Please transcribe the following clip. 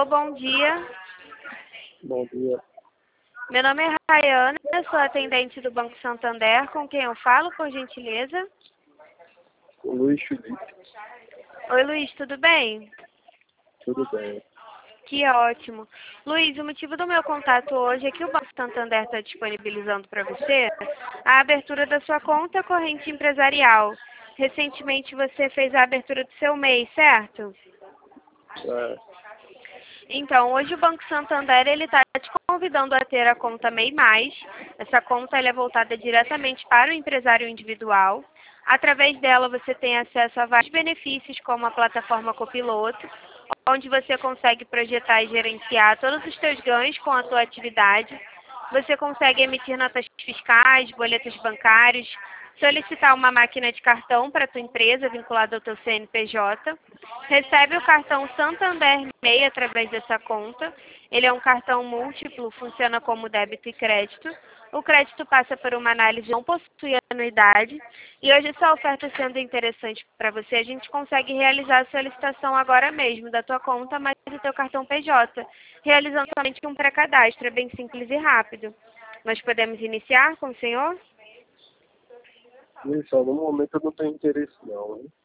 Alô, bom dia. Bom dia. Meu nome é Rayana, eu sou atendente do Banco Santander. Com quem eu falo, por gentileza? O Luiz Felipe. Oi, Luiz, tudo bem? Tudo bem. Que ótimo. Luiz, o motivo do meu contato hoje é que o Banco Santander está disponibilizando para você a abertura da sua conta corrente empresarial. Recentemente você fez a abertura do seu MEI, certo? É, Então, hoje o Banco Santander ele está te convidando a ter a conta MEI+. Essa conta ela é voltada diretamente para o empresário individual. Através dela você tem acesso a vários benefícios, como a plataforma Copiloto, onde você consegue projetar e gerenciar todos os seus ganhos com a sua atividade. Você consegue emitir notas fiscais, boletos bancários, solicitar uma máquina de cartão para a tua empresa vinculada ao teu CNPJ. Recebe o cartão Santander MEI através dessa conta. Ele é um cartão múltiplo, funciona como débito e crédito. O crédito passa por uma análise, não possui anuidade. E hoje essa oferta sendo interessante para você, a gente consegue realizar a solicitação agora mesmo da tua conta, mais do teu cartão PJ, realizando somente um pré-cadastro, é bem simples e rápido. Nós podemos iniciar com o senhor? Luiz, só no momento eu não tenho interesse não, né?